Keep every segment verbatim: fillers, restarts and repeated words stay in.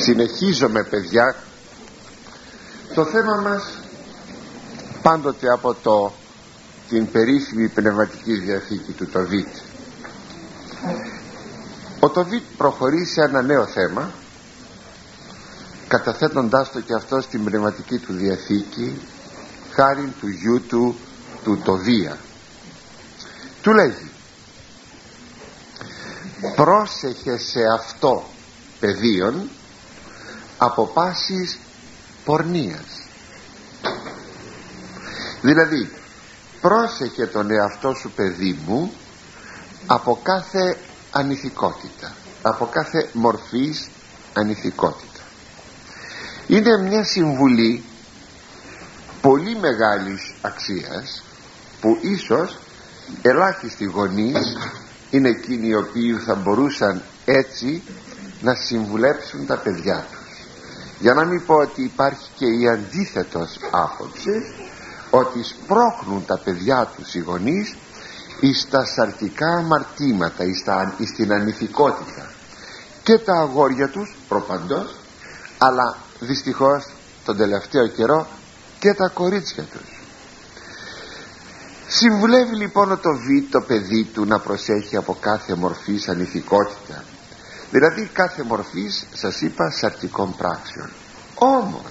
Συνεχίζουμε, παιδιά, το θέμα μας πάντοτε από το, την περίφημη πνευματική διαθήκη του Τοβίτ. Ο Τοβίτ προχωρεί σε ένα νέο θέμα, καταθέτοντάς το και αυτό στην πνευματική του διαθήκη, χάριν του γιού του, του Τοβία. Του λέγει: πρόσεχε σε αυτό, παιδίον, από πάσης πορνείας. Δηλαδή, πρόσεχε τον εαυτό σου, παιδί μου, από κάθε ανηθικότητα, από κάθε μορφής ανηθικότητα. Είναι μια συμβουλή πολύ μεγάλης αξίας, που ίσως ελάχιστοι γονείς είναι εκείνοι οι οποίοι θα μπορούσαν έτσι να συμβουλέψουν τα παιδιά τους. Για να μην πω ότι υπάρχει και η αντίθετος άποψη, ότι σπρώχνουν τα παιδιά τους οι γονείς εις τα σαρκικά αμαρτήματα, εις, τα, εις την ανηθικότητα, και τα αγόρια τους προπαντός, αλλά δυστυχώς τον τελευταίο καιρό και τα κορίτσια τους. Συμβουλεύει λοιπόν ο Τοβίτ το παιδί του να προσέχει από κάθε μορφής ανηθικότητα, δηλαδή κάθε μορφής, σας είπα, σαρκικών πράξεων. Όμως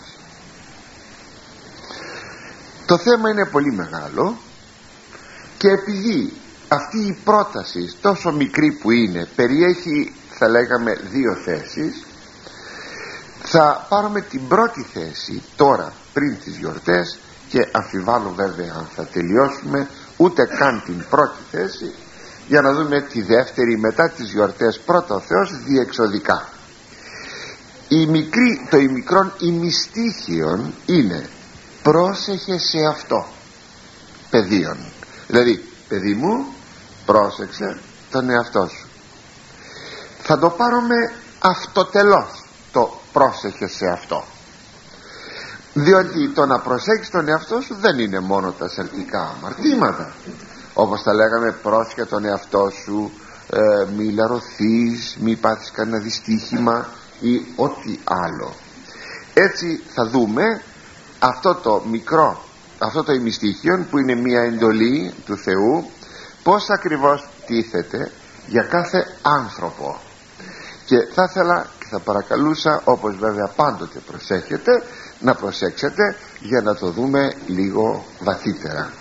το θέμα είναι πολύ μεγάλο, και επειδή αυτή η πρόταση τόσο μικρή που είναι περιέχει, θα λέγαμε, δύο θέσεις, θα πάρουμε την πρώτη θέση τώρα πριν τις γιορτές, και αμφιβάλλω βέβαια αν θα τελειώσουμε ούτε καν την πρώτη θέση, για να δούμε τη δεύτερη μετά τις γιορτές, πρώτα ο Θεός, διεξοδικά. Η μικρή, το ημικρόν ημιστίχιον είναι: πρόσεχε σε αυτό, παιδίον. Δηλαδή, παιδί μου, πρόσεξε τον εαυτό σου. Θα το πάρουμε αυτοτελώς το πρόσεχε σε αυτό, διότι το να προσέχεις τον εαυτό σου δεν είναι μόνο τα σαρκικά αμαρτήματα, όπως τα λέγαμε, πρόσεχε τον εαυτό σου, ε, μη λαρωθείς, μη πάθεις κανένα δυστύχημα ή ό,τι άλλο. Έτσι θα δούμε αυτό το μικρό, αυτό το ημιστίχιον, που είναι μια εντολή του Θεού, πώς ακριβώς τίθεται για κάθε άνθρωπο. Και θα ήθελα και θα παρακαλούσα, όπως βέβαια πάντοτε προσέχετε, να προσέξετε για να το δούμε λίγο βαθύτερα.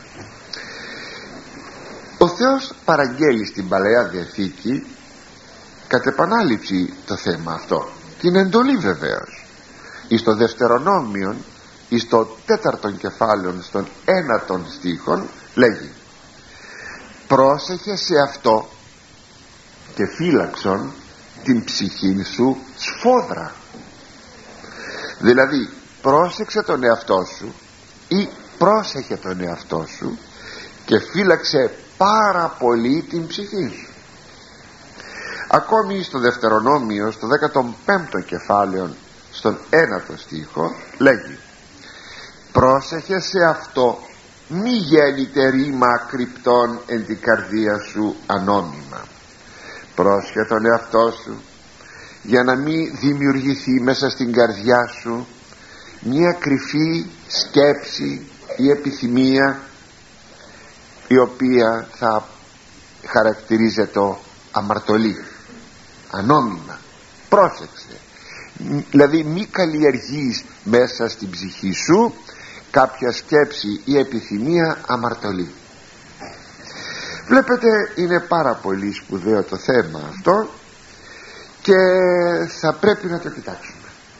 Ο Θεός παραγγέλει στην Παλαιά Διαθήκη κατ' επανάληψη το θέμα αυτό, και είναι εντολή βεβαίως. Εις το Δευτερονόμιον, εις το τέταρτον κεφάλαιο, στον ένατον στίχον, λέγει: πρόσεχε σε αυτό και φύλαξον την ψυχήν σου σφόδρα. Δηλαδή, πρόσεξε τον εαυτό σου ή πρόσεχε τον εαυτό σου και φύλαξε πάρα πολύ την ψυχή σου. Ακόμη στο Δευτερονόμιο, στο δέκατον πέμπτο κεφάλαιο, στον ένατο στίχο, λέγει: πρόσεχε σε αυτό, μη γέννηται ρήμα κρυπτών εν την καρδία σου ανώνυμα. Πρόσεχε τον εαυτό σου για να μην δημιουργηθεί μέσα στην καρδιά σου μια κρυφή σκέψη ή επιθυμία, η οποία θα χαρακτηρίζεται αμαρτωλή, ανώνυμα. Πρόσεξε, δηλαδή μη καλλιεργείς μέσα στην ψυχή σου κάποια σκέψη ή επιθυμία αμαρτωλή. Βλέπετε, είναι πάρα πολύ σπουδαίο το θέμα αυτό και θα πρέπει να το κοιτάξουμε.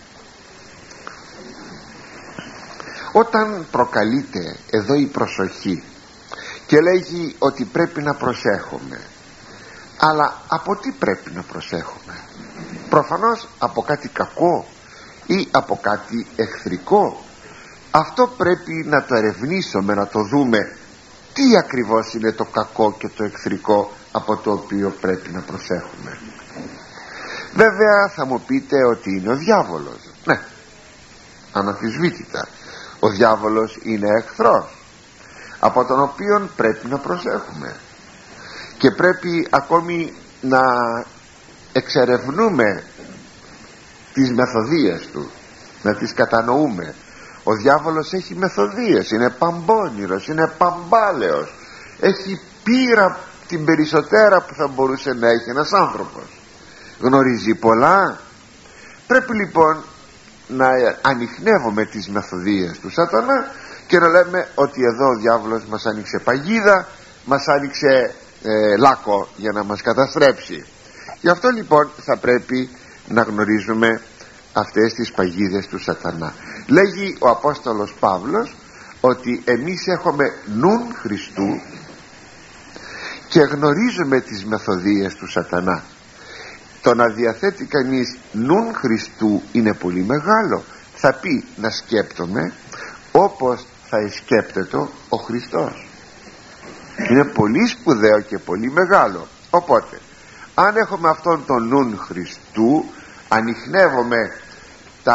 Όταν προκαλείται εδώ η προσοχή και λέγει ότι πρέπει να προσέχουμε, αλλά από τι πρέπει να προσέχουμε? Προφανώς από κάτι κακό ή από κάτι εχθρικό. Αυτό πρέπει να το ερευνήσουμε, να το δούμε τι ακριβώς είναι το κακό και το εχθρικό από το οποίο πρέπει να προσέχουμε. Βέβαια θα μου πείτε ότι είναι ο διάβολος. Ναι, αναμφισβήτητα, ο διάβολος είναι εχθρός από τον οποίο πρέπει να προσέχουμε, και πρέπει ακόμη να εξερευνούμε τις μεθοδίες του, να τις κατανοούμε. Ο διάβολος έχει μεθοδίες, είναι παμπώνηρος, είναι παμπάλαιος, έχει πείρα την περισσότερα που θα μπορούσε να έχει ένας άνθρωπος, γνωρίζει πολλά. Πρέπει λοιπόν να ανιχνεύουμε τις μεθοδίες του Σατανά και να λέμε ότι εδώ ο διάβολος μας άνοιξε παγίδα, μας άνοιξε ε, λάκκο για να μας καταστρέψει. Γι' αυτό λοιπόν θα πρέπει να γνωρίζουμε αυτές τις παγίδες του Σατανά. Λέγει ο Απόστολος Παύλος ότι εμείς έχουμε νουν Χριστού και γνωρίζουμε τις μεθοδίες του Σατανά. Το να διαθέτει κανείς νουν Χριστού είναι πολύ μεγάλο. Θα πει να σκέπτομαι όπως θα σκέπτεται ο Χριστός. Είναι πολύ σπουδαίο και πολύ μεγάλο. Οπότε αν έχουμε αυτόν τον νουν Χριστού, ανιχνεύομαι τα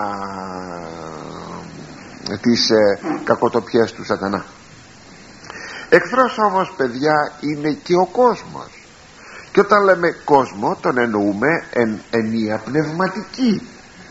τις ε, κακοτοπιές του Σατανά. Εχθρός όμως, παιδιά, είναι και ο κόσμος, και όταν λέμε κόσμο τον εννοούμε εν ενία πνευματική,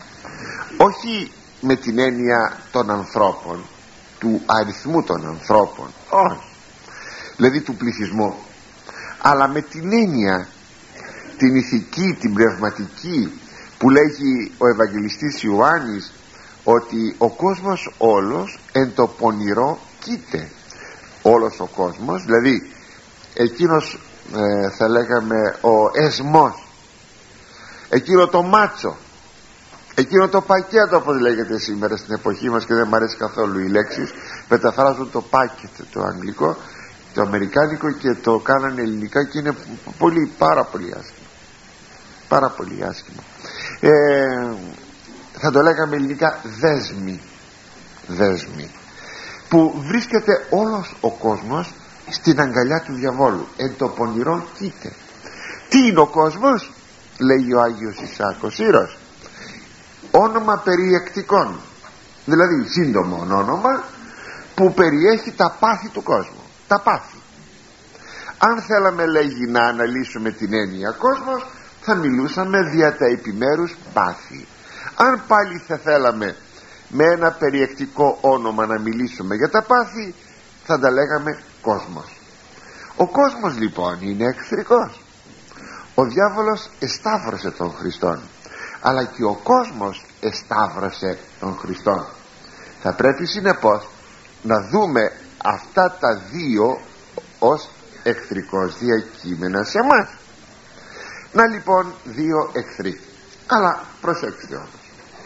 όχι με την έννοια των ανθρώπων, του αριθμού των ανθρώπων, όχι, δηλαδή του πληθυσμού, αλλά με την έννοια την ηθική, την πνευματική, που λέγει ο Ευαγγελιστής Ιωάννης ότι ο κόσμος όλος εν το πονηρό κοίται. Όλος ο κόσμος, δηλαδή εκείνος ε, θα λέγαμε ο εσμός, εκείνο το μάτσο, εκείνο το πακέτο, όπως λέγεται σήμερα στην εποχή μας και δεν μου αρέσει καθόλου οι λέξεις, μεταφράζουν το packet το αγγλικό, το αμερικάνικο και το κάνανε ελληνικά και είναι πολύ, πάρα πολύ άσχημο, πάρα πολύ άσχημο. ε, θα το λέγαμε ελληνικά δέσμοι, δέσμοι, που βρίσκεται όλος ο κόσμος στην αγκαλιά του διαβόλου, εν το πονηρό κοίται. Τι είναι ο κόσμος? Λέγει ο Άγιος Ισάκος Ήρος, όνομα περιεκτικών, δηλαδή σύντομο όνομα που περιέχει τα πάθη του κόσμου. Τα πάθη. Αν θέλαμε, λέγει, να αναλύσουμε την έννοια κόσμος, θα μιλούσαμε δια τα επιμέρους πάθη. Αν πάλι θα θέλαμε με ένα περιεκτικό όνομα να μιλήσουμε για τα πάθη, θα τα λέγαμε κόσμος. Ο κόσμος λοιπόν είναι εχθρικός. Ο διάβολος εσταύρωσε τον Χριστόν, αλλά και ο κόσμος εσταύρωσε τον Χριστόν. Θα πρέπει συνεπώς να δούμε αυτά τα δύο ως εχθρικός διακείμενα σε εμάς. Να λοιπόν δύο εχθροί. Αλλά προσέξτε όμως,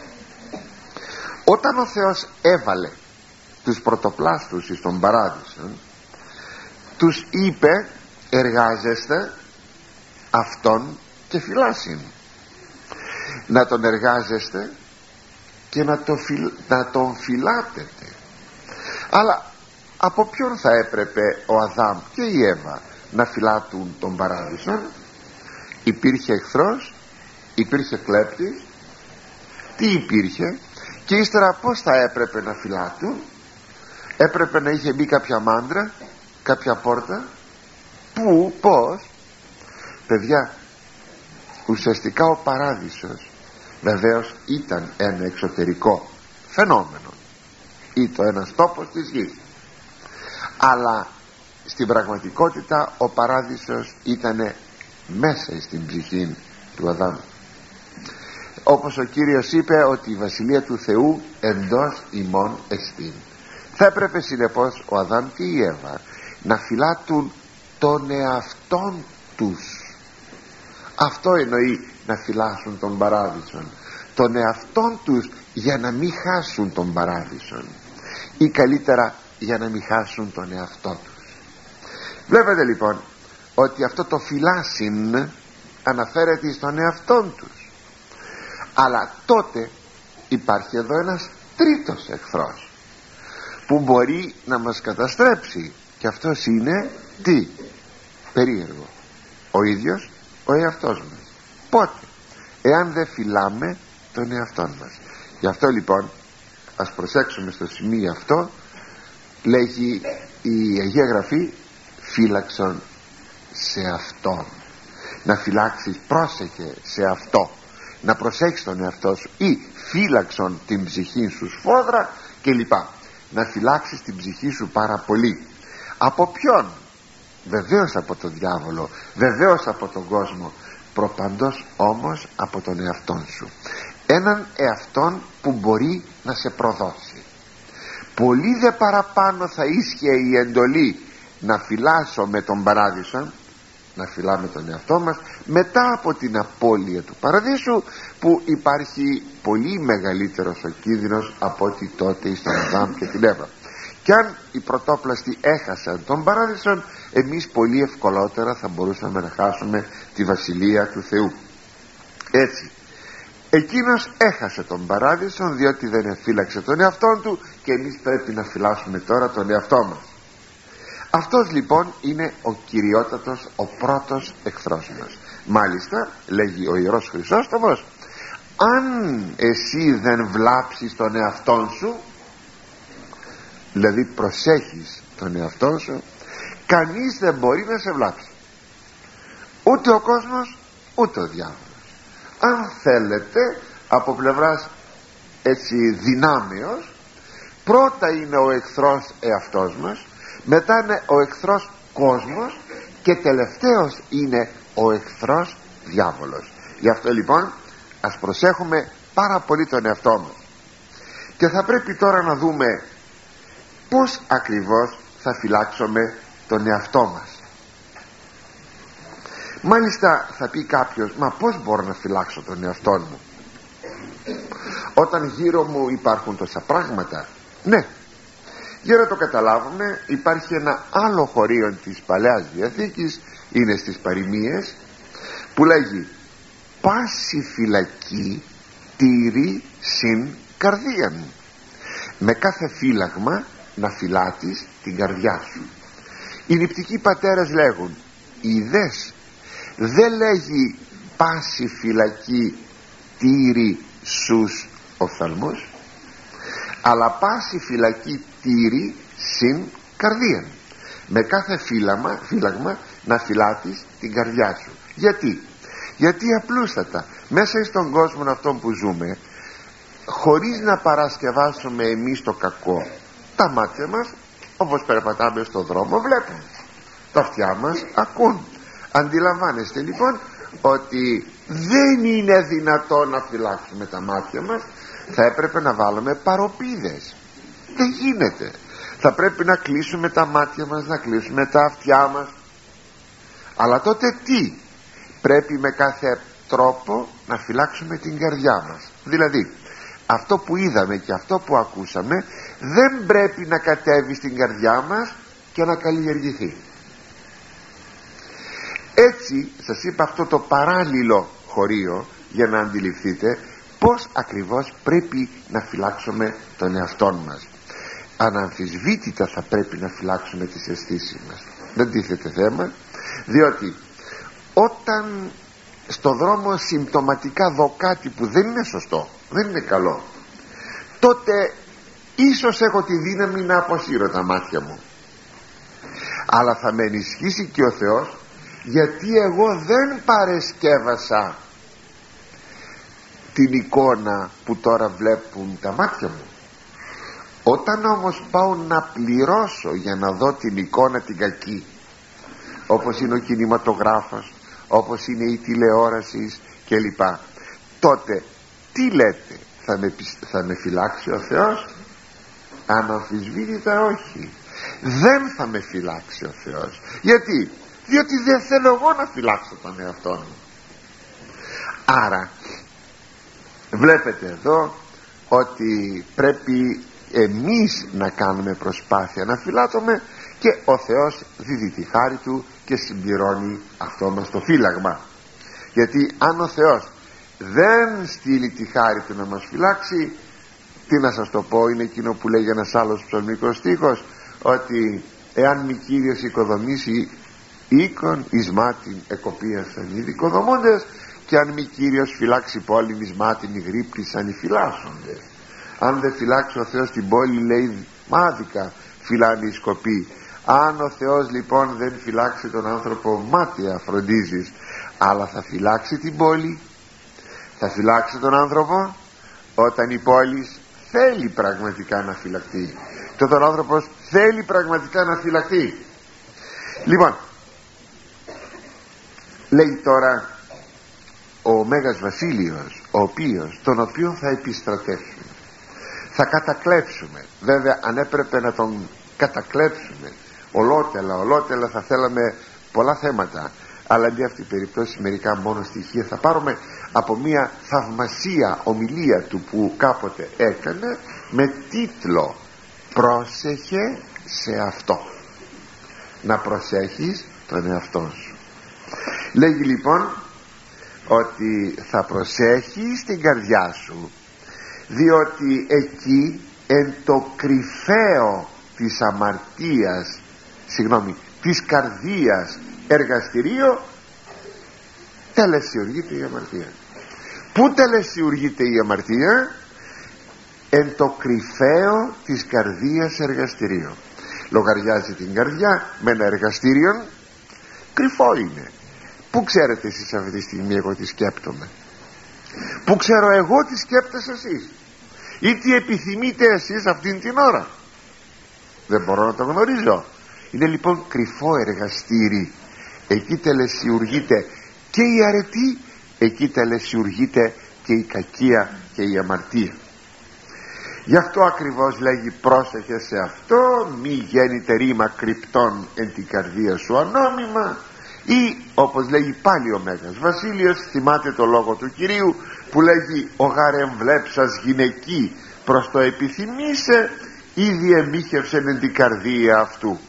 όταν ο Θεός έβαλε τους πρωτοπλάστους εις τον παράδεισο, τους είπε εργάζεστε αυτόν και φυλάσσιν. Να τον εργάζεστε και να, το φυλ, να τον φυλάτετε. Αλλά από ποιον θα έπρεπε ο Αδάμ και η Εύα να φυλάτουν τον παράδεισο? Υπήρχε εχθρός, υπήρχε κλέπτης, τι υπήρχε? Και ύστερα πως θα έπρεπε να φυλάτουν? Έπρεπε να είχε μπει κάποια μάντρα, κάποια πόρτα. Πού, πως? Παιδιά, ουσιαστικά ο παράδεισος βεβαίως ήταν ένα εξωτερικό φαινόμενο, ήταν ένας τόπος της γης, αλλά στην πραγματικότητα ο παράδεισος ήταν μέσα στην ψυχή του Αδάμ. Όπως ο Κύριος είπε ότι η βασιλεία του Θεού εντός ημών εστίν. Θα έπρεπε συνεπώς ο Αδάμ και η Εύα να φυλάτουν τον εαυτόν τους. Αυτό εννοεί να φυλάσσουν τον παράδεισον, τον εαυτόν τους, για να μην χάσουν τον παράδεισον, ή καλύτερα για να μην χάσουν τον εαυτό τους. Βλέπετε λοιπόν ότι αυτό το φυλάσσιν αναφέρεται στον εαυτόν τους. Αλλά τότε υπάρχει εδώ ένας τρίτος εχθρός που μπορεί να μας καταστρέψει, και αυτός είναι τι? Περίεργο. Ο ίδιος ο εαυτός μας. Πότε? Εάν δεν φυλάμε τον εαυτόν μας. Γι' αυτό λοιπόν ας προσέξουμε στο σημείο αυτό. Λέγει η Αγία Γραφή, φύλαξον σε αυτόν. Να φυλάξεις, πρόσεχε σε αυτό. να προσέχεις τον εαυτό σου, ή φύλαξον την ψυχή σου σφόδρα κλπ. Να φυλάξεις την ψυχή σου πάρα πολύ. Από ποιον? Βεβαίως από τον διάβολο, βεβαίως από τον κόσμο, προπαντός όμως από τον εαυτόν σου. Έναν εαυτόν που μπορεί να σε προδώσει. Πολύ δε παραπάνω θα ίσχυε η εντολή να φυλάσω με τον παράδεισο, να φυλάμε τον εαυτό μας μετά από την απώλεια του παραδείσου, που υπάρχει πολύ μεγαλύτερος ο κίνδυνος από ότι τότε στον Αδάμ και την Εύα. Κι αν οι πρωτόπλαστοι έχασαν τον παράδεισο, εμείς πολύ ευκολότερα θα μπορούσαμε να χάσουμε τη βασιλεία του Θεού. Έτσι, εκείνος έχασε τον παράδεισο διότι δεν εφύλαξε τον εαυτόν του, και εμείς πρέπει να φυλάσσουμε τώρα τον εαυτό μας. Αυτός λοιπόν είναι ο κυριότατος, ο πρώτος εχθρός μας. Μάλιστα λέγει ο Ιερός Χρυσόστομος, αν εσύ δεν βλάψεις τον εαυτόν σου, δηλαδή προσέχεις τον εαυτό σου, κανείς δεν μπορεί να σε βλάψει, ούτε ο κόσμος ούτε ο διάβολος. Αν θέλετε από πλευράς έτσι δυνάμεως, πρώτα είναι ο εχθρός εαυτός μας, μετά είναι ο εχθρός κόσμος και τελευταίος είναι ο εχθρός διάβολος. Γι' αυτό λοιπόν ας προσέχουμε πάρα πολύ τον εαυτό μας. Και θα πρέπει τώρα να δούμε πώς ακριβώς θα φυλάξουμε τον εαυτό μας. Μάλιστα θα πει κάποιος, μα πώς μπορώ να φυλάξω τον εαυτό μου όταν γύρω μου υπάρχουν τόσα πράγματα? Ναι, για να το καταλάβουμε, υπάρχει ένα άλλο χωρίο της Παλαιάς Διαθήκης, είναι στις Παροιμίες, που λέγει πάση φυλακή τήρη συν καρδίαν. Με κάθε φύλαγμα να φυλάτεις την καρδιά σου. Οι νηπτικοί πατέρες λέγουν, είδες, δεν λέγει πάση φυλακή τήρη σους οφθαλμούς, αλλά πάση φυλακή τήρη συν καρδίαν. Με κάθε φύλαγμα, φύλαγμα να φυλάτεις την καρδιά σου. Γιατί? Γιατί απλούστατα μέσα στον κόσμο αυτόν που ζούμε, χωρίς να παρασκευάσουμε εμείς το κακό, τα μάτια μας όπως περπατάμε στον δρόμο βλέπουν, τα αυτιά μας ακούν. Αντιλαμβάνεστε λοιπόν ότι δεν είναι δυνατόν να φυλάξουμε τα μάτια μας. Θα έπρεπε να βάλουμε παροπίδες. Δεν γίνεται. Θα πρέπει να κλείσουμε τα μάτια μας, να κλείσουμε τα αυτιά μας. Αλλά τότε τι? Πρέπει με κάθε τρόπο να φυλάξουμε την καρδιά μας. Δηλαδή αυτό που είδαμε και αυτό που ακούσαμε δεν πρέπει να κατέβει στην καρδιά μας και να καλλιεργηθεί. Έτσι σας είπα αυτό το παράλληλο χωρίο για να αντιληφθείτε πως ακριβώς πρέπει να φυλάξουμε τον εαυτόν μας. Αναμφισβήτητα θα πρέπει να φυλάξουμε τις αισθήσεις μας, δεν τίθεται θέμα, διότι όταν στο δρόμο συμπτωματικά δω κάτι που δεν είναι σωστό, δεν είναι καλό, τότε ίσως έχω τη δύναμη να αποσύρω τα μάτια μου, αλλά θα με ενισχύσει και ο Θεός, γιατί εγώ δεν παρεσκεύασα την εικόνα που τώρα βλέπουν τα μάτια μου. Όταν όμως πάω να πληρώσω για να δω την εικόνα την κακή, όπως είναι ο κινηματογράφος, όπως είναι η τηλεόραση κλπ, τότε τι λέτε, θα με, θα με φυλάξει ο Θεός? Αναμφισβήτητα όχι, δεν θα με φυλάξει ο Θεός. Γιατί? Διότι δεν θέλω εγώ να φυλάξω τον εαυτό μου. Άρα βλέπετε εδώ ότι πρέπει εμείς να κάνουμε προσπάθεια να φυλάτουμε, και ο Θεός δίδει τη χάρη του και συμπληρώνει αυτό μας το φύλαγμα. Γιατί αν ο Θεός δεν στείλει τη χάρη του να μας φυλάξει, τι να σας το πω, είναι εκείνο που λέγει ένας άλλος ψωμικός στίχος, ότι εάν μη Κύριος οικοδομήσει οίκον, εις μάτιν εκοπίασαν οι δικοδομώντες, και αν μη Κύριος φυλάξει πόλην, εις μάτιν οι γρύπνησαν οι φυλάσσοντες. Αν δεν φυλάξει ο Θεός την πόλη, λέει, μάδικα φυλάνε οι σκοποί. Αν ο Θεός λοιπόν δεν φυλάξει τον άνθρωπο, μάταια φροντίζεις, αλλά θα φυλάξει την πόλη, Θα φυλάξει τον άνθρωπο όταν η πόλη θέλει πραγματικά να φυλακτεί, και όταν ο άνθρωπος θέλει πραγματικά να φυλακτεί. Λοιπόν, λέει τώρα ο Μέγας Βασίλειος, ο οποίος, τον οποίο θα επιστρατεύσουμε, θα κατακλέψουμε. Βέβαια, αν έπρεπε να τον κατακλέψουμε ολότελα ολότελα θα θέλαμε πολλά θέματα, αλλά αντί αυτή η περίπτωση μερικά μόνο στοιχεία θα πάρουμε από μια θαυμασία ομιλία του που κάποτε έκανε, με τίτλο «Πρόσεχε σε αυτό». Να προσέχεις τον εαυτό σου. Λέγει λοιπόν ότι θα προσέχεις την καρδιά σου, διότι εκεί εν το κρυφαίο της αμαρτίας, συγγνώμη, της καρδίας εργαστηρίο τελεσιουργείται η αμαρτία. Πού τελεσιουργείται η αμαρτία? Εν το κρυφαίο της καρδίας εργαστηρίο. Λογαριάζει την καρδιά με ένα εργαστήριο, κρυφό είναι. Πού ξέρετε εσείς αυτή τη στιγμή εγώ τι σκέπτομαι? Πού ξέρω εγώ τι σκέπτεσαι εσείς? Ή τι επιθυμείτε εσείς αυτήν την ώρα? Δεν μπορώ να το γνωρίζω. Είναι λοιπόν κρυφό εργαστήρι. Εκεί τελεσιουργείται και η αρετή, εκεί τελεσιουργείται και η κακία και η αμαρτία. Γι' αυτό ακριβώς λέγει πρόσεχε σε αυτό, μη γέννηται ρήμα κρυπτών εν την καρδία σου ανόμημα. Ή όπως λέγει πάλι ο Μέγας Βασίλειος, θυμάται το λόγο του Κυρίου που λέγει ο γάρ εμβλέψας γυναική προς το επιθυμήσε, ήδη εμίχευσεν εν την καρδία αυτού.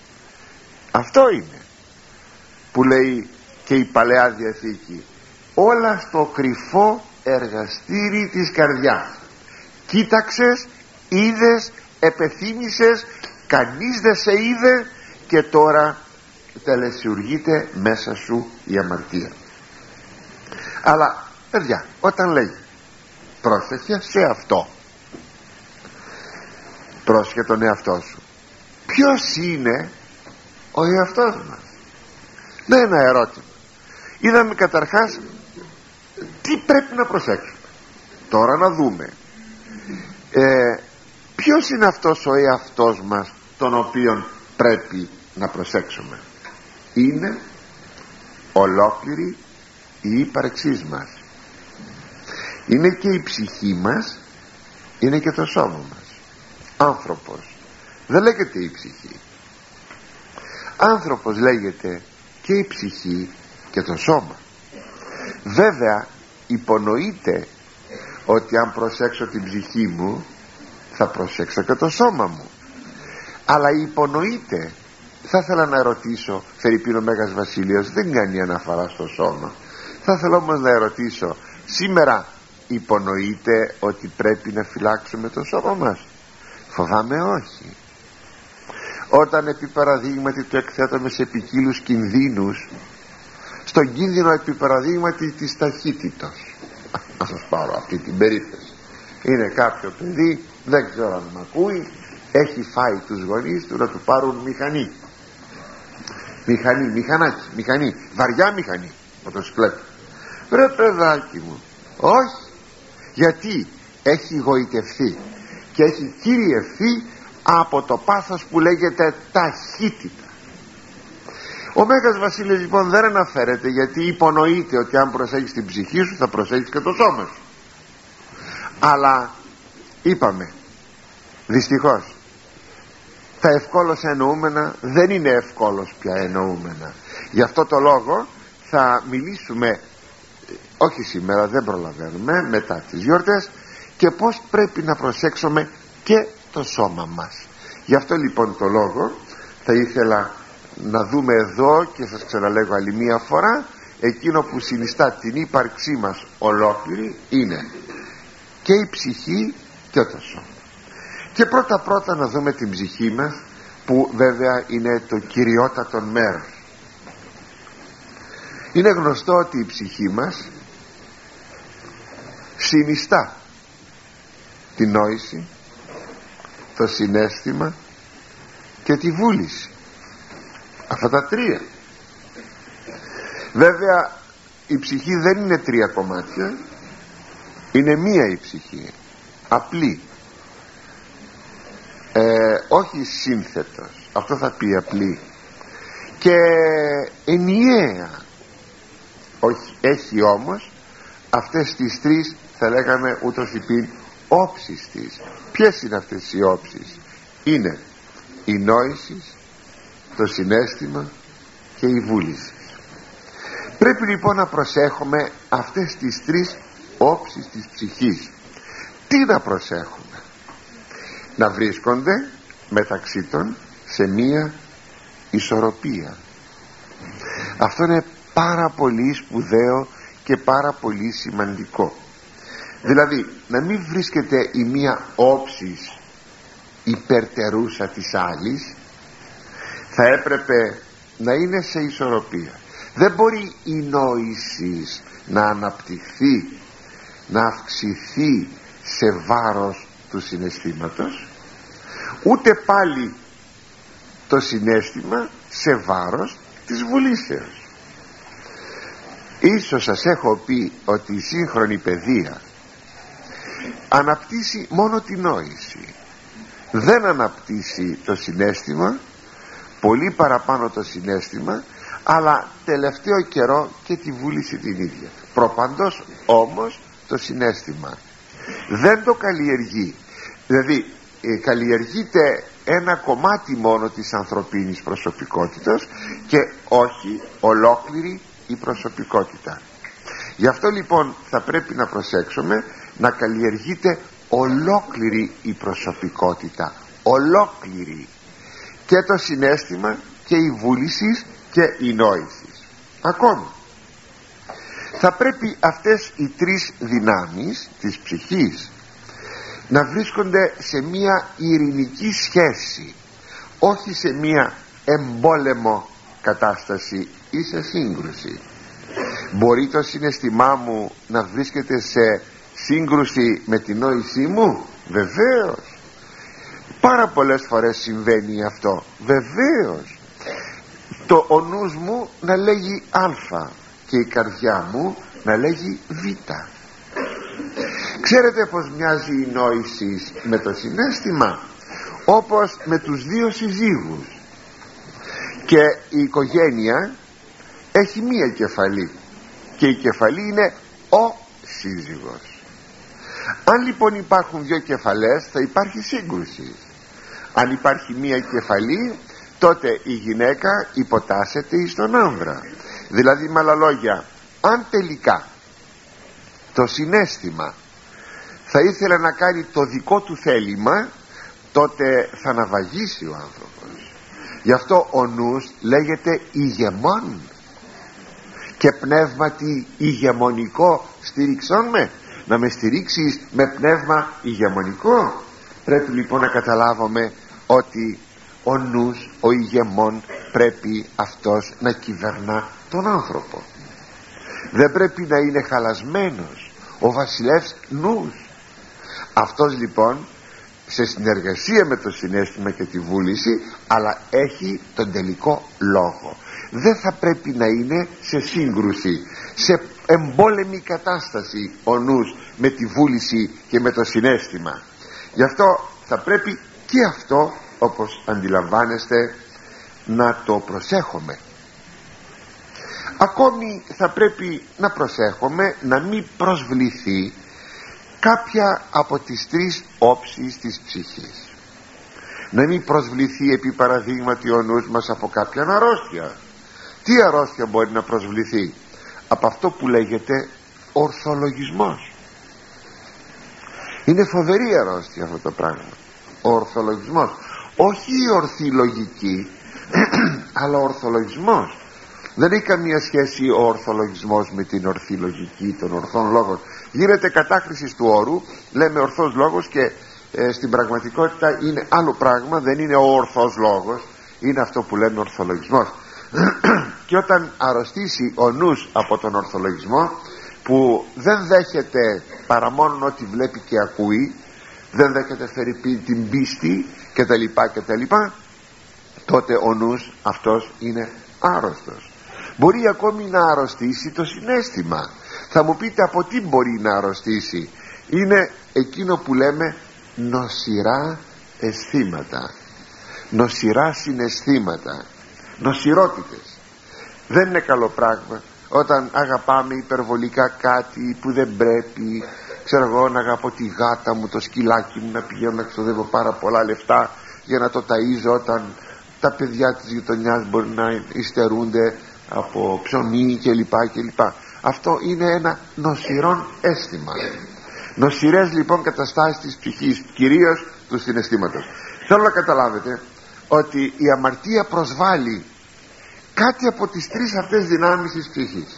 Αυτό είναι που λέει και η Παλαιά Διαθήκη, όλα στο κρυφό εργαστήρι της καρδιάς. Κοίταξες, είδες, επεθύμησες, κανείς δεν σε είδε και τώρα τελεσιουργείται μέσα σου η αμαρτία. Αλλά παιδιά, όταν λέει πρόσεχε σε αυτό, πρόσεχε τον εαυτό σου. Ποιος είναι ο εαυτός μας? Ναι, ένα ερώτημα. Είδαμε καταρχάς τι πρέπει να προσέξουμε. Τώρα να δούμε ε, ποιος είναι αυτός ο εαυτός μας τον οποίον πρέπει να προσέξουμε. Είναι ολόκληρη η ύπαρξή μας. Είναι και η ψυχή μας, είναι και το σώμα μας. Άνθρωπος δεν λέγεται η ψυχή. Άνθρωπος λέγεται και η ψυχή και το σώμα. Βέβαια υπονοείται ότι αν προσέξω την ψυχή μου θα προσέξω και το σώμα μου, αλλά υπονοείται. Θα ήθελα να ερωτήσω, φερειπίν ο Μέγας Βασίλειος δεν κάνει αναφορά στο σώμα, θα ήθελα όμως να ερωτήσω, σήμερα υπονοείται ότι πρέπει να φυλάξουμε το σώμα μας? Φοβάμαι όχι. Όταν επί παραδείγματι το εκθέτουμε σε ποικίλους κινδύνους, στον κίνδυνο επί παραδείγματι της ταχύτητας, να σας πάρω αυτή την περίπτωση. Είναι κάποιο παιδί, δεν ξέρω αν μ' ακούει, έχει φάει τους γονείς του να του πάρουν μηχανή μηχανή, μηχανάκι, μηχανή, βαριά μηχανή, μοτοσυκλέτα. Βρε παιδάκι μου, όχι. Γιατί έχει γοητευθεί και έχει κυριευθεί από το πάθος που λέγεται ταχύτητα. Ο Μέγας Βασίλειος λοιπόν δεν αναφέρεται, γιατί υπονοείται ότι αν προσέχεις την ψυχή σου θα προσέχεις και το σώμα σου. Αλλά είπαμε, δυστυχώς τα ευκόλως εννοούμενα δεν είναι ευκόλως πια εννοούμενα. Γι' αυτό το λόγο θα μιλήσουμε, όχι σήμερα, δεν προλαβαίνουμε, μετά τις γιορτές, και πως πρέπει να προσέξουμε και το σώμα μας. Γι' αυτό λοιπόν το λόγο θα ήθελα να δούμε εδώ, και σας ξαναλέγω άλλη μία φορά, εκείνο που συνιστά την ύπαρξή μας ολόκληρη είναι και η ψυχή και το σώμα. Και πρώτα πρώτα να δούμε την ψυχή μας, που βέβαια είναι το κυριότατο μέρος. Είναι γνωστό ότι η ψυχή μας συνιστά την νόηση, το συναίσθημα και τη βούληση. Αυτά τα τρία. Βέβαια η ψυχή δεν είναι τρία κομμάτια, Είναι μία η ψυχή, απλή, ε, όχι σύνθετος, αυτό θα πει απλή, και ενιαία. Όχι, έχει όμως αυτές τις τρεις, θα λέγαμε ούτως υπήν, όψεις της. Ποιες είναι αυτές οι όψεις? Είναι η νόηση, το συναίσθημα και η βούληση. Πρέπει λοιπόν να προσέχουμε αυτές τις τρεις όψεις της ψυχής. Τι να προσέχουμε? Να βρίσκονται μεταξύ των σε μία ισορροπία. Αυτό είναι πάρα πολύ σπουδαίο και πάρα πολύ σημαντικό. Δηλαδή να μην βρίσκεται η μία όψης υπερτερούσα της άλλης, θα έπρεπε να είναι σε ισορροπία. Δεν μπορεί η νόηση να αναπτυχθεί, να αυξηθεί σε βάρος του συναισθήματος, ούτε πάλι το συναίσθημα σε βάρος της βουλήσεως. Ίσως σας έχω πει ότι η σύγχρονη παιδεία αναπτύσσει μόνο τη νόηση, δεν αναπτύσσει το συναίσθημα, πολύ παραπάνω το συναίσθημα, αλλά τελευταίο καιρό και τη βούληση την ίδια. Προπαντός όμως το συναίσθημα δεν το καλλιεργεί. Δηλαδή ε, καλλιεργείται ένα κομμάτι μόνο της ανθρωπίνης προσωπικότητας και όχι ολόκληρη η προσωπικότητα. Γι' αυτό λοιπόν θα πρέπει να προσέξουμε να καλλιεργείται ολόκληρη η προσωπικότητα, ολόκληρη, και το συναίσθημα και η βούληση και η νόηση. Ακόμη θα πρέπει αυτές οι τρεις δυνάμεις της ψυχής να βρίσκονται σε μία ειρηνική σχέση, όχι σε μία εμπόλεμο κατάσταση ή σε σύγκρουση. Μπορεί το συναισθημά μου να βρίσκεται σε σύγκρουση με την νόησή μου? Βεβαίως. Πάρα πολλές φορές συμβαίνει αυτό. Βεβαίως. Το ο νους μου να λέγει α και η καρδιά μου να λέγει β. Ξέρετε πως μοιάζει η νόηση με το συναίσθημα? Όπως με τους δύο συζύγους, και η οικογένεια έχει μία κεφαλή και η κεφαλή είναι ο σύζυγος. Αν λοιπόν υπάρχουν δύο κεφαλές θα υπάρχει σύγκρουση. Αν υπάρχει μία κεφαλή, τότε η γυναίκα υποτάσσεται εις τον άνδρα. Δηλαδή με άλλα λόγια, αν τελικά το συναίσθημα θα ήθελε να κάνει το δικό του θέλημα, τότε θα ναυαγίσει ο άνθρωπος. Γι' αυτό ο νους λέγεται ηγεμόν. Και πνεύματι ηγεμονικό στήριξόν με, να με στηρίξεις με πνεύμα ηγεμονικό. Πρέπει λοιπόν να καταλάβουμε ότι ο νους, ο ηγεμόν, πρέπει αυτός να κυβερνά τον άνθρωπο. Δεν πρέπει να είναι χαλασμένος ο βασιλεύς νους. Αυτός λοιπόν σε συνεργασία με το συναίσθημα και τη βούληση, αλλά έχει τον τελικό λόγο. Δεν θα πρέπει να είναι σε σύγκρουση, σε εμπόλεμη κατάσταση ο νους με τη βούληση και με το συναίσθημα. Γι' αυτό θα πρέπει και αυτό, όπως αντιλαμβάνεστε, να το προσέχουμε. Ακόμη θα πρέπει να προσέχουμε να μην προσβληθεί κάποια από τις τρεις όψεις της ψυχής. Να μην προσβληθεί επί παραδείγματι ο νους μας από κάποια αρρώστια. Τι αρρώστια μπορεί να προσβληθεί? Από αυτό που λέγεται ορθολογισμός. Είναι φοβερή αρρώστια αυτό το πράγμα, ο ορθολογισμός. Όχι η ορθή λογική αλλά ο ορθολογισμός. Δεν έχει καμία σχέση ο ορθολογισμός με την ορθή λογική των ορθών λόγων. Γίνεται κατάχρηση του όρου, λέμε ορθός λόγος, και ε, στην πραγματικότητα είναι άλλο πράγμα, δεν είναι ο ορθός λόγος, είναι αυτό που λέμε ορθολογισμός. Και όταν αρρωστήσει ο νους από τον ορθολογισμό, που δεν δέχεται παρά μόνο ό,τι βλέπει και ακούει, δεν δέχεται φερειπίν την πίστη κτλ, κτλ, τότε ο νους αυτός είναι άρρωστος. Μπορεί ακόμη να αρρωστήσει το συναίσθημα. Θα μου πείτε από τι μπορεί να αρρωστήσει? είναι εκείνο που λέμε νοσηρά αισθήματα, νοσηρά συναισθήματα, νοσηρότητες. Δεν είναι καλό πράγμα όταν αγαπάμε υπερβολικά κάτι που δεν πρέπει. Ξέρω εγώ, να αγαπώ τη γάτα μου, το σκυλάκι μου, να πηγαίνω να ξοδεύω πάρα πολλά λεφτά για να το ταΐζω, όταν τα παιδιά της γειτονιάς μπορεί να υστερούνται από ψωμί κλπ κλπ. Αυτό είναι ένα νοσηρό αίσθημα, νοσηρές λοιπόν καταστάσεις της ψυχής, κυρίως του συναισθήματος. Θέλω να καταλάβετε ότι η αμαρτία προσβάλλει κάτι από τις τρεις αυτές δυνάμεις της ψυχής.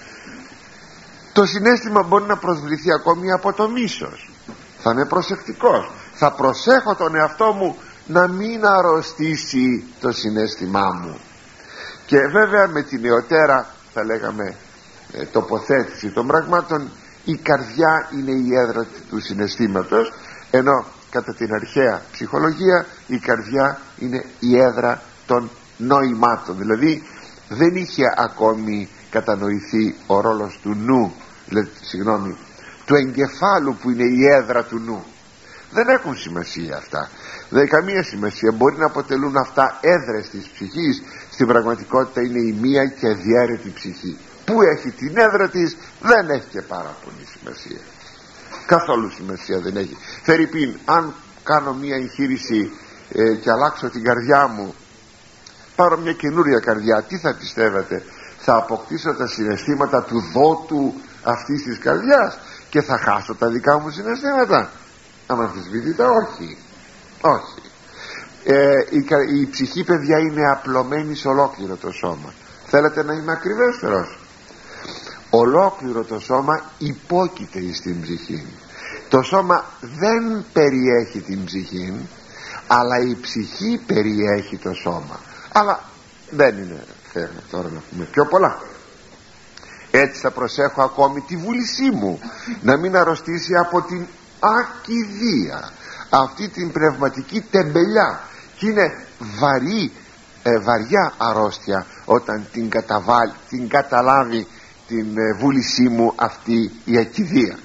Το συναίσθημα μπορεί να προσβληθεί ακόμη από το μίσος. Θα είμαι προσεκτικός, θα προσέχω τον εαυτό μου να μην αρρωστήσει το συναίσθημά μου. Και βέβαια με την νεωτέρα, θα λέγαμε, ε, τοποθέτηση των πραγμάτων, η καρδιά είναι η έδρα του συναισθήματος, ενώ κατά την αρχαία ψυχολογία η καρδιά είναι η έδρα των νοημάτων. Δηλαδή δεν είχε ακόμη κατανοηθεί ο ρόλος του νου, δηλαδή, συγγνώμη, του εγκεφάλου που είναι η έδρα του νου. Δεν έχουν σημασία αυτά, δεν έχει καμία σημασία. Μπορεί να αποτελούν αυτά έδρες της ψυχής, στην πραγματικότητα είναι η μία και αδιαίρετη ψυχή. Πού έχει την έδρα της δεν έχει και πάρα πολύ σημασία, καθόλου σημασία δεν έχει. Φερρυπίν, αν κάνω μία εγχείρηση ε, και αλλάξω την καρδιά μου, πάρω μια καινούρια καρδιά, τι θα πιστεύετε? Θα αποκτήσω τα συναισθήματα του δότου αυτής της καρδιάς και θα χάσω τα δικά μου συναισθήματα? Αναμφισβήτητα όχι, όχι. ε, η, η ψυχή, παιδιά, είναι απλωμένη σε ολόκληρο το σώμα. Θέλετε να είμαι ακριβέστερος? Ολόκληρο το σώμα υπόκειται στην ψυχή. Το σώμα δεν περιέχει την ψυχή, αλλά η ψυχή περιέχει το σώμα. Αλλά δεν είναι θέμα τώρα να πούμε πιο πολλά. Έτσι θα προσέχω ακόμη τη βούλησή μου να μην αρρωστήσει από την ακηδία, αυτή την πνευματική τεμπελιά. Και είναι βαρύ, ε, βαριά αρρώστια όταν την, καταβάλει, την καταλάβει την ε, βούλησή μου αυτή η ακηδία.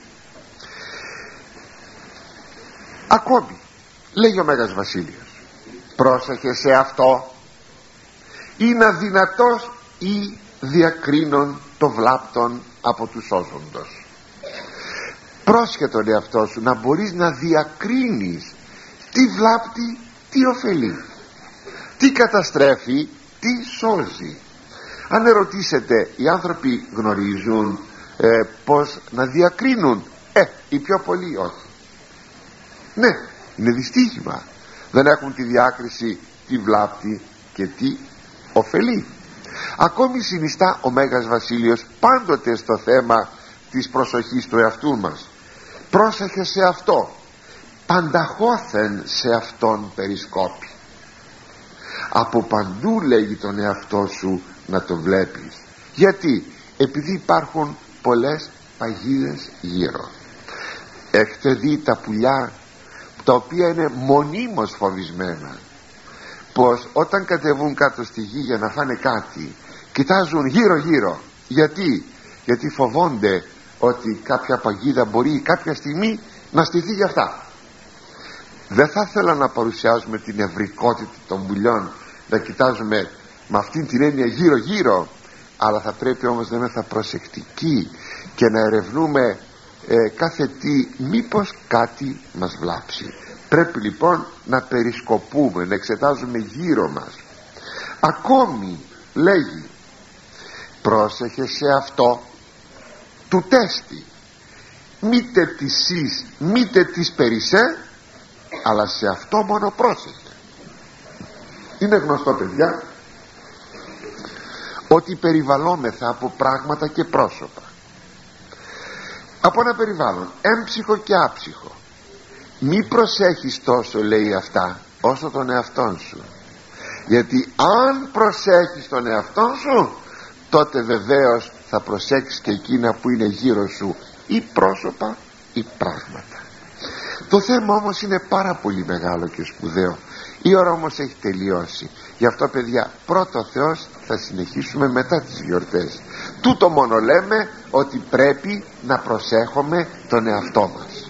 Ακόμη λέγει ο Μέγας Βασίλειος, πρόσεχε σε αυτό, είναι αδυνατός ή διακρίνων το βλάπτον από τους σώζοντος. Πρόσχε τον εαυτό σου να μπορείς να διακρίνεις τι βλάπτει, τι ωφελεί, τι καταστρέφει, τι σώζει. Αν ερωτήσετε, οι άνθρωποι γνωρίζουν ε, πως να διακρίνουν? Ε, οι πιο πολλοί όχι. Ναι, είναι δυστύχημα, δεν έχουν τη διάκριση τι βλάπτει και τι ωφελεί. Ακόμη συνιστά ο Μέγας Βασίλειος πάντοτε στο θέμα της προσοχής του εαυτού μας. Πρόσεχε σε αυτό, πανταχώθεν σε αυτόν περισκόπη. Από παντού, λέγει, τον εαυτό σου να το βλέπεις. Γιατί? Επειδή υπάρχουν πολλές παγίδες γύρω. Έχετε δει τα πουλιά τα οποία είναι μονίμως φοβισμένα, πως όταν κατεβούν κάτω στη γη για να φάνε κάτι, κοιτάζουν γύρω γύρω. Γιατί? Γιατί φοβόνται ότι κάποια παγίδα μπορεί κάποια στιγμή να στηθεί για αυτά. Δεν θα ήθελα να παρουσιάζουμε την ευρικότητα των πουλιών, να κοιτάζουμε με αυτήν την έννοια γύρω γύρω, αλλά θα πρέπει όμως να είμαστε προσεκτικοί και να ερευνούμε ε, κάθε τι, μήπως κάτι μας βλάψει. Πρέπει λοιπόν να περισκοπούμε, να εξετάζουμε γύρω μας. Ακόμη λέγει, πρόσεχε σε αυτό του τέστη, μήτε της εις, μήτε της περισσέ, αλλά σε αυτό μόνο πρόσεχε. Είναι γνωστό, παιδιά, ότι περιβαλλόμεθα από πράγματα και πρόσωπα, από ένα περιβάλλον έμψυχο και άψυχο. Μη προσέχεις τόσο, λέει, αυτά όσο τον εαυτόν σου, γιατί αν προσέχεις τον εαυτόν σου, τότε βεβαίως θα προσέξεις και εκείνα που είναι γύρω σου, ή πρόσωπα ή πράγματα. Το θέμα όμως είναι πάρα πολύ μεγάλο και σπουδαίο. Η ώρα όμως έχει τελειώσει. Γι' αυτό, παιδιά, πρώτο Θεός θα συνεχίσουμε μετά τις γιορτές. Τούτο μόνο λέμε, ότι πρέπει να προσέχουμε τον εαυτό μας.